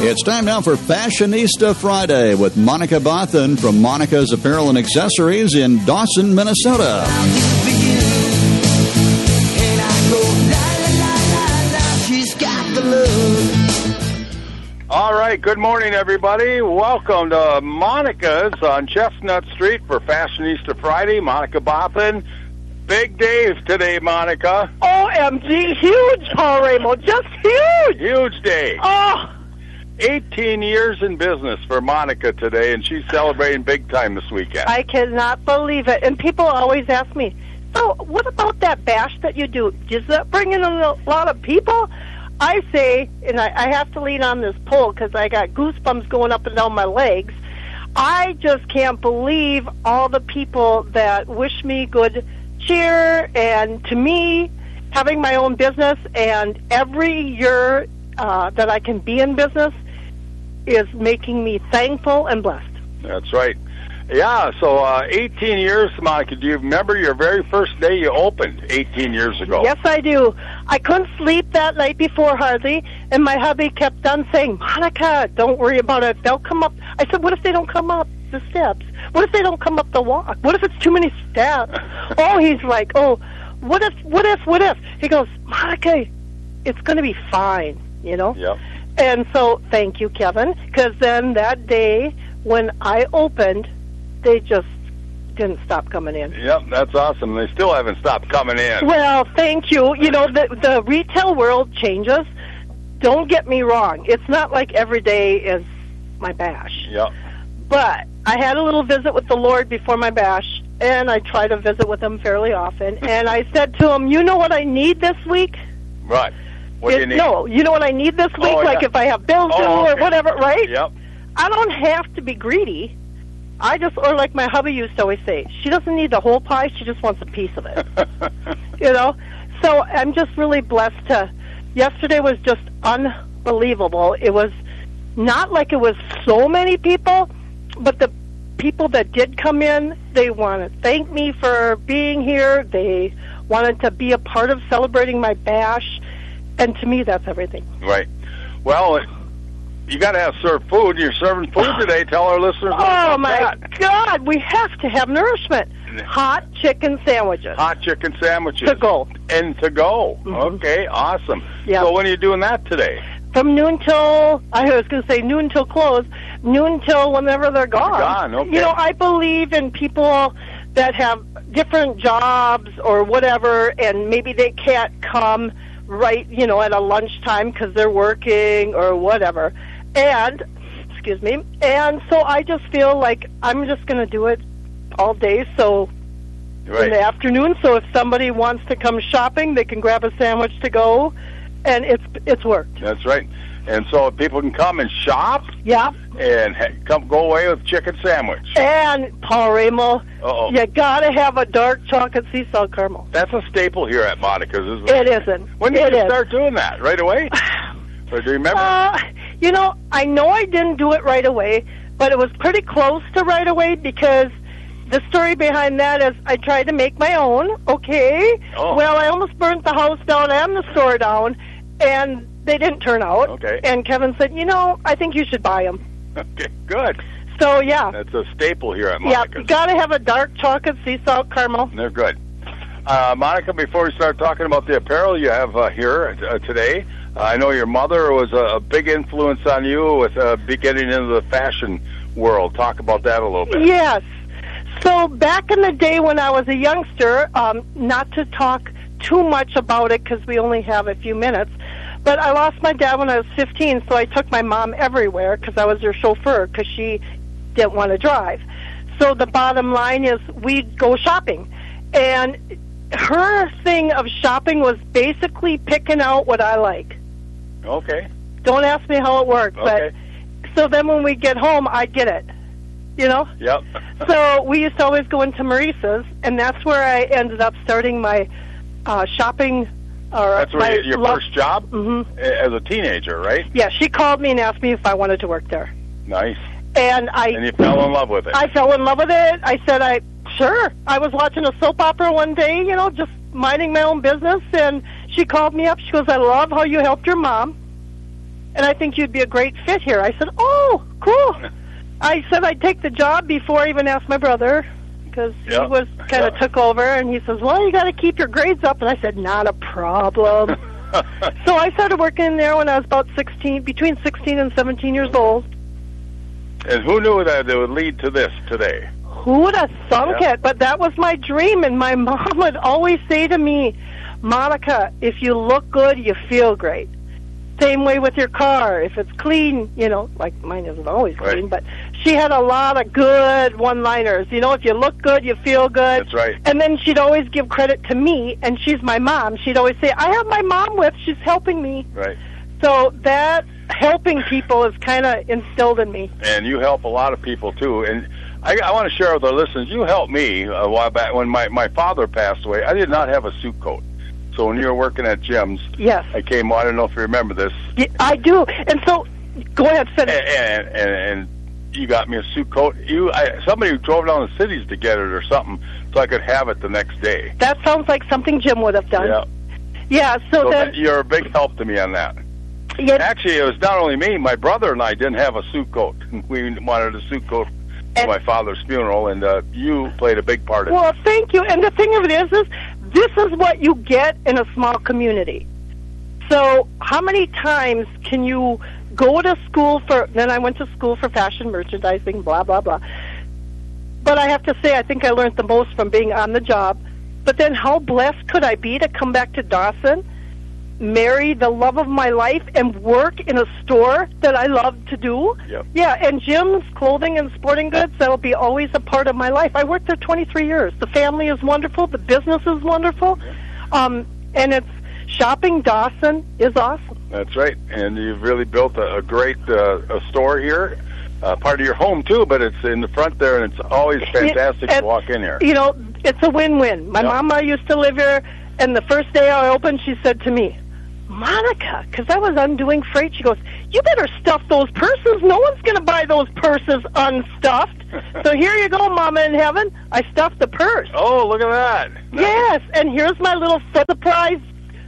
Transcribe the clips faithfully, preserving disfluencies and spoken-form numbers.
It's time now for Fashionista Friday with Monica Bothan from Monica's Apparel and Accessories in Dawson, Minnesota. All right, good morning, everybody. Welcome to Monica's on Chestnut Street for Fashionista Friday. Monica Bothan. Big days today, Monica. O M G, huge, Paul Ramo, just huge. Huge day. Oh. eighteen years in business for Monica today, and she's celebrating big time this weekend. I cannot believe it. And people always ask me, so what about that bash that you do? Does that bring in a lot of people? I say, and I, I have to lean on this pole because I got goosebumps going up and down my legs. I just can't believe all the people that wish me good cheer, and to me, having my own business and every year uh, that I can be in business is making me thankful and blessed. That's right. Yeah, so uh, eighteen years, Monica. Do you remember your very first day you opened eighteen years ago? Yes, I do. I couldn't sleep that night before hardly, and my hubby kept on saying, Monica, don't worry about it. They'll come up. I said, what if they don't come up the steps? What if they don't come up the walk? What if it's too many steps? Oh, he's like, oh, what if, what if, what if? He goes, Monica, it's going to be fine, you know? Yep. And so, thank you, Kevin, because then that day when I opened, they just didn't stop coming in. Yep, that's awesome. They still haven't stopped coming in. Well, thank you. You know, the, the retail world changes. Don't get me wrong. It's not like every day is my bash. Yep. But I had a little visit with the Lord before my bash, and I try to visit with him fairly often. And I said to him, you know what I need this week? Right. What it, do you need? No, you know what I need this week? Oh, like yeah. if I have bills oh, due okay. or whatever, right? Yep. I don't have to be greedy. I just, or like my hubby used to always say, she doesn't need the whole pie, she just wants a piece of it. You know? So I'm just really blessed to, yesterday was just unbelievable. It was not like it was so many people, but the people that did come in, they want to thank me for being here. They wanted to be a part of celebrating my bash. And to me, that's everything. Right. Well, you got to have served food. You're serving food today. Tell our listeners about Oh, my that. God. We have to have nourishment. Hot chicken sandwiches. Hot chicken sandwiches. To go. And to go. Mm-hmm. Okay, awesome. Yep. So when are you doing that today? From noon till, I was going to say noon till close, noon till whenever they're gone. They're gone, okay. You know, I believe in people that have different jobs or whatever, and maybe they can't come right, you know, at a lunchtime because they're working or whatever. And, excuse me, and so I just feel like I'm just going to do it all day, so Right. in the afternoon, so if somebody wants to come shopping, they can grab a sandwich to go, and it's it's worked. That's right. And so people can come and shop Yeah. and ha- come go away with chicken sandwich. And, Paul Ramo, Uh-oh. you got to have a dark chocolate sea salt caramel. That's a staple here at Monica's, isn't It it? isn't. When did It you is. start doing that? Right away? Or do you remember? Uh, you know, I know I didn't do it right away, but it was pretty close to right away because the story behind that is I tried to make my own, okay? Oh. Well, I almost burnt the house down and the store down, and they didn't turn out. Okay. And Kevin said, you know, I think you should buy them. Okay, good. So, yeah. That's a staple here at Yeah, Monica's. you got to have a dark chocolate sea salt caramel. They're good. Uh, Monica, before we start talking about the apparel you have uh, here uh, today, uh, I know your mother was a, a big influence on you with uh, be getting into the fashion world. Talk about that a little bit. Yes. So back in the day when I was a youngster, um, not to talk too much about it because we only have a few minutes, but I lost my dad when I was fifteen, so I took my mom everywhere because I was her chauffeur because she didn't want to drive. So the bottom line is we'd go shopping. And her thing of shopping was basically picking out what I like. Okay. Don't ask me how it worked, Okay. but so then when we get home, I'd get it, you know? Yep. So we used to always go into Maurice's, and that's where I ended up starting my uh, shopping. Or That's where my you, your love- first job Mm-hmm. as a teenager, right? Yeah, she called me and asked me if I wanted to work there. Nice. And I And you fell in love with it. I fell in love with it. I said, I sure. I was watching a soap opera one day, you know, just minding my own business, and she called me up. She goes, I love how you helped your mom. and I think you'd be a great fit here. I said, oh, cool. I said I'd take the job before I even asked my brother, because Yep. he was kind of Yep. took over, and he says, well, you got to keep your grades up. And I said, not a problem. So I started working in there when I was about sixteen, between sixteen and seventeen years old. And who knew that it would lead to this today? Who would have thunk Yeah. it? But that was my dream, and my mom would always say to me, Monica, if you look good, you feel great. Same way with your car. If it's clean, you know, like mine isn't always clean, Right. but she had a lot of good one-liners. You know, if you look good, you feel good. That's right. And then she'd always give credit to me, and she's my mom. She'd always say, I have my mom with, she's helping me. Right. So that helping people is kind of instilled in me. And you help a lot of people, too. And I, I want to share with our listeners, you helped me a while back when my, my father passed away. I did not have a suit coat. So when you were working at Jim's, Yes. I came, I don't know if you remember this, Yeah, I do. And so, go ahead, finish. and, and, and you got me a suit coat. You, I, somebody drove down the cities to get it or something, so I could have it the next day. That sounds like something Jim would have done. Yeah. Yeah, so, So then, that, you're a big help to me on that. yeah, Actually, it was not only me. My brother and I didn't have a suit coat. We wanted a suit coat for And- my father's funeral, and uh, you played a big part in it. well, thank you. And the thing of it is, is this is what you get in a small community. So how many times can you go to school for, then I went to school for fashion merchandising, blah, blah, blah. But I have to say, I think I learned the most from being on the job. But then how blessed could I be to come back to Dawson, marry the love of my life, and work in a store that I love to do? Yep. Yeah, and Jim's Clothing and Sporting Goods, that'll be always a part of my life. I worked there twenty-three years. The family is wonderful. The business is wonderful. Um, and it's shopping Dawson is awesome. That's right, and you've really built a, a great uh, a store here, uh, part of your home too. But it's in the front there, and it's always fantastic It- to walk in here. You know, it's a win-win. My Yep. mama used to live here, and the first day I opened, she said to me, Monica, because I was undoing freight, she goes, you better stuff those purses. No one's going to buy those purses unstuffed. So here you go, Mama in heaven. I stuffed the purse. Oh, look at that! Yes, and here's my little surprise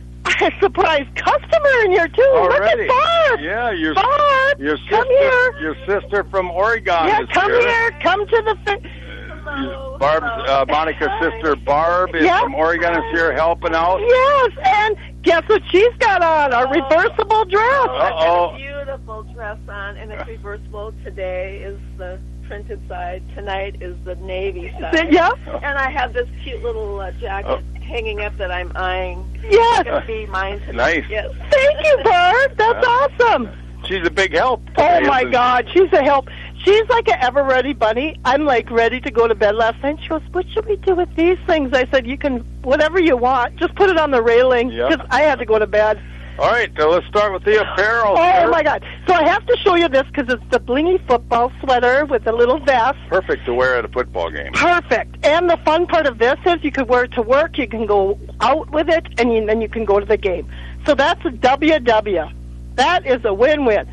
surprise customer in here, too. Already. Look at Barb. Yeah, your Barb, your sister, come here. your sister from Oregon Yeah, is come here. here. Come to the... Fi- You- Barb's uh, Monica's sister Barb is Yeah. from Oregon is here helping out. Yes, and guess what she's got on? A reversible dress. Uh-oh. A beautiful dress on, and it's reversible. Today is the printed side. Tonight is the navy side. Yeah. And I have this cute little uh, jacket Oh. hanging up that I'm eyeing. Yes. It's going to be mine tonight. Nice. Yes. Thank you, Barb. That's awesome. She's a big help. Oh, my It's- God. She's a help. She's like an ever-ready bunny. I'm, like, ready to go to bed last night. She goes, what should we do with these things? I said, you can, whatever you want. Just put it on the railing. Yeah. Because I had to go to bed. All right, so let's start with the apparel. Oh, sir. my God. So I have to show you this because it's the blingy football sweater with the little vest. Perfect to wear at a football game. Perfect. And the fun part of this is you could wear it to work, you can go out with it, and you, then you can go to the game. So that's a W W. That is a win-win.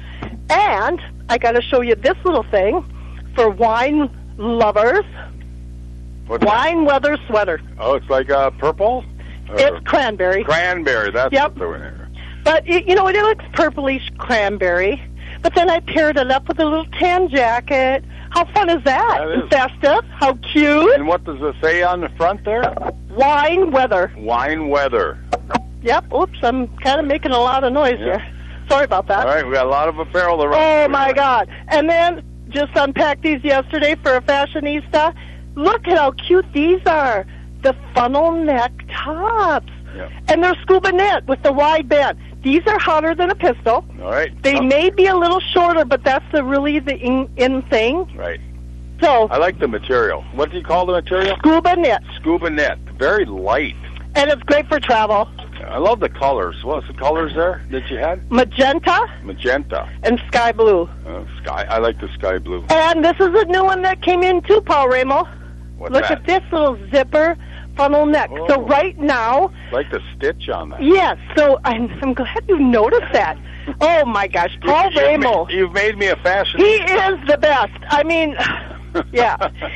And I got to show you this little thing for wine lovers. What's that? Wine weather sweater. Oh, it's like uh, purple? Or It's cranberry. cranberry. That's Yep. what they're in there. But, it, you know, it looks purplish cranberry. But then I paired it up with a little tan jacket. How fun is that? That is. And festive. How cute. And what does it say on the front there? Wine weather. Wine weather. Yep. Oops, I'm kind of making a lot of noise Yeah. here. Sorry about that. All right, we got a lot of apparel to run Oh, through my here. God. And then just unpacked these yesterday for a fashionista. Look at how cute these are. The funnel neck tops. Yep. And they're scuba knit with the wide band. These are hotter than a pistol. All right. They Oh, may be a little shorter, but that's the really the in, in thing. Right. So, I like the material. What do you call the material? scuba knit. Scuba net. Very light. And it's great for travel. I love the colors. What's the colors there that you had? Magenta Magenta. and sky blue. Uh, sky. I like the sky blue. And this is a new one that came in too, Paul Ramo. What's Look that? at this little zipper funnel neck. Oh. So right now, Like the stitch on that. yes, so I'm, I'm glad you noticed that. Oh, my gosh, Paul You- you've Ramo. ma- You've made me a fashion. He is the best. I mean, yeah.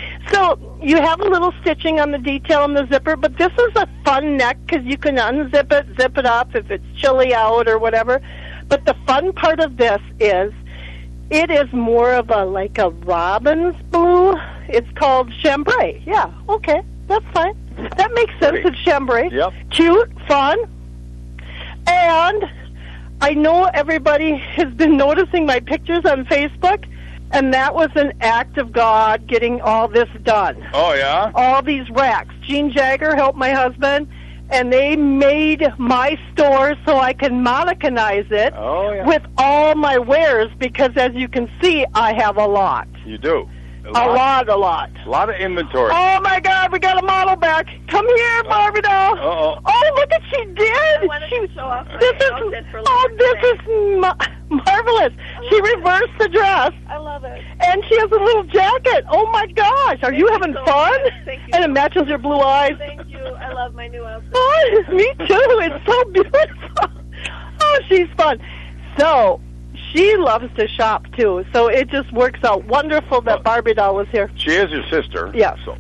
So you have a little stitching on the detail on the zipper, but this is a fun neck because you can unzip it, zip it up if it's chilly out or whatever. But the fun part of this is it is more of a like a robin's blue. It's called chambray. Yeah, okay, that's fine. That makes sense. Pretty. It's chambray. Yep. Cute, fun. And I know everybody has been noticing my pictures on Facebook, and that was an act of God getting all this done. Oh, yeah? All these racks. Gene Jagger helped my husband, and they made my store so I can Monicanize it Oh, yeah. with all my wares, because as you can see, I have a lot. You do. A A lot, a lot. A lot of inventory. Oh, my God, we got a model back. Come here, Barbie doll. Uh-oh. Oh, look what she did. I wanted she, to show off my this is, outfit for oh, Labor this Day. is ma- marvelous. She reversed the dress, I love it. and she has a little jacket. Oh, my gosh. Are Thank you you having so fun? much. Thank you And it so matches your blue eyes. Thank you. I love my new outfit. Oh, me too. It's so beautiful. Oh, she's fun. So, she loves to shop, too. So it just works out wonderful that Barbie doll was here. She is your sister. Yeah. So.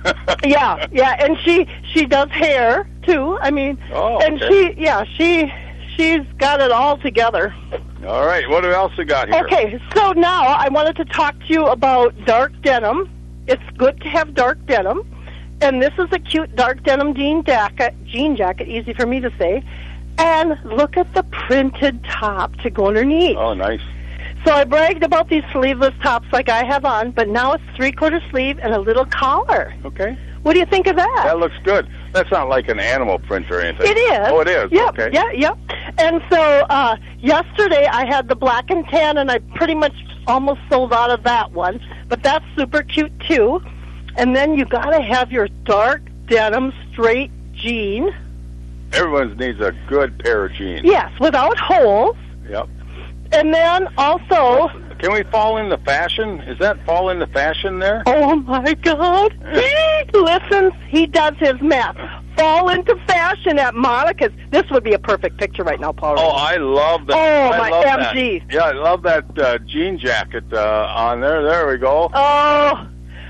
Yeah, yeah, and she she does hair too. I mean, Oh, and okay. she yeah she she's got it all together. All right. What else we got here? Okay, so now I wanted to talk to you about dark denim. It's good to have dark denim, and this is a cute dark denim jean jacket. Jean jacket, easy for me to say. And look at the printed top to go underneath. Oh, nice. So I bragged about these sleeveless tops like I have on, but now it's three-quarter sleeve and a little collar. Okay. What do you think of that? That looks good. That's not like an animal print or anything. It is. Oh, it is. Yep, Okay. yeah, yep. And so uh, yesterday I had the black and tan, and I pretty much almost sold out of that one. But that's super cute too. And then you got to have your dark denim straight jean. Everyone needs a good pair of jeans. Yes, without holes. Yep. And then also, Can we fall into fashion? Is that fall into fashion there? oh my God, he listens. He does his math. Fall into fashion at Monica's. This would be a perfect picture right now, Paul. Oh, I love that. Oh, I my love M G. That. Yeah, I love that uh, jean jacket uh, on there. There we go. Oh,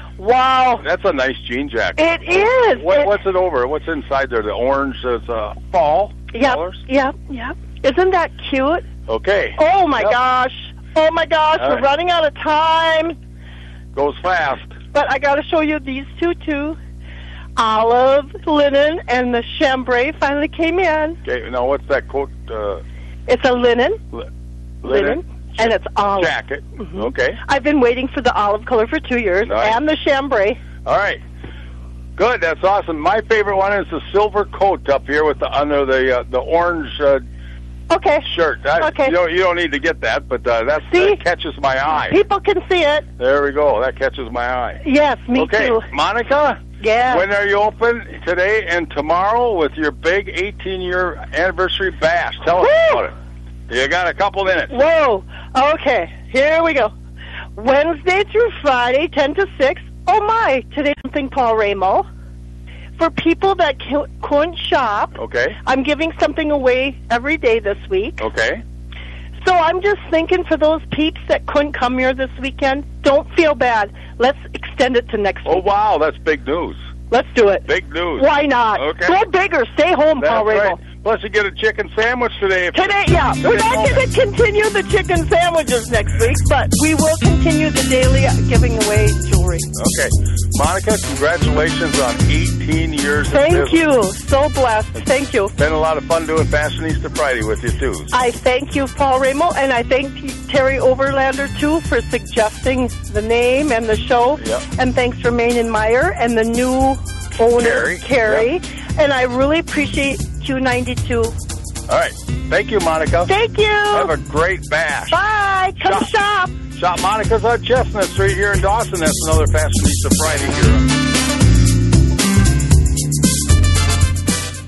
wow. That's a nice jean jacket. It is. What, It- what's it over? What's inside there? The orange is uh, fall Yep, colors? yep, yep. Isn't that cute? Okay. Oh, my Yep. gosh. Oh, my gosh. All We're right. running out of time. Goes fast. But I got to show you these two, too. Olive linen and the chambray finally came in. Okay, now what's that coat? Uh, It's a linen, li- linen, and it's olive. jacket. Mhm. Okay. I've been waiting for the olive color for two years, Nice. and the chambray. All right. Good. That's awesome. My favorite one is the silver coat up here with the under the uh, the orange uh, Okay. shirt. That, Okay. You don't, you don't need to get that, but uh, that's, See? that catches my eye. People can see it. There we go. That catches my eye. Yes, me okay, too. Monica. Yeah. When are you open? Today and tomorrow with your big eighteen-year anniversary bash. Tell us Woo! about it. You got a couple minutes. Whoa. Okay, here we go. Wednesday through Friday, ten to six. Oh, my. Today's something, Paul Ramo. For people that ca- couldn't shop, Okay. I'm giving something away every day this week. Okay. So I'm just thinking for those peeps that couldn't come here this weekend, don't feel bad. Let's extend it to next Oh, week. wow. That's big news. Let's do it. Big news. Why not? Okay. Go bigger. Stay home, That's Paul right. Ramo. Plus, you get a chicken sandwich today. If Today, yeah. Today We're not morning. going to continue the chicken sandwiches next week, but we will continue the daily giving away jewelry. Okay. Monica, congratulations on eighteen years of Thank business. you. So blessed. Thank you. Been a lot of fun doing Fashionista Friday with you, too. I thank you, Paul Ramo, and I thank Terry Overlander, too, for suggesting the name and the show. Yep. And thanks for Main and Meyer and the new owner, Carrie. Carrie. Yep. And I really appreciate Q ninety-two. All right. Thank you, Monica. Thank you. Have a great bash. Bye. Come Shop. shop. Shop Monica's on Chestnut Street here in Dawson. That's another Fashionista Friday here.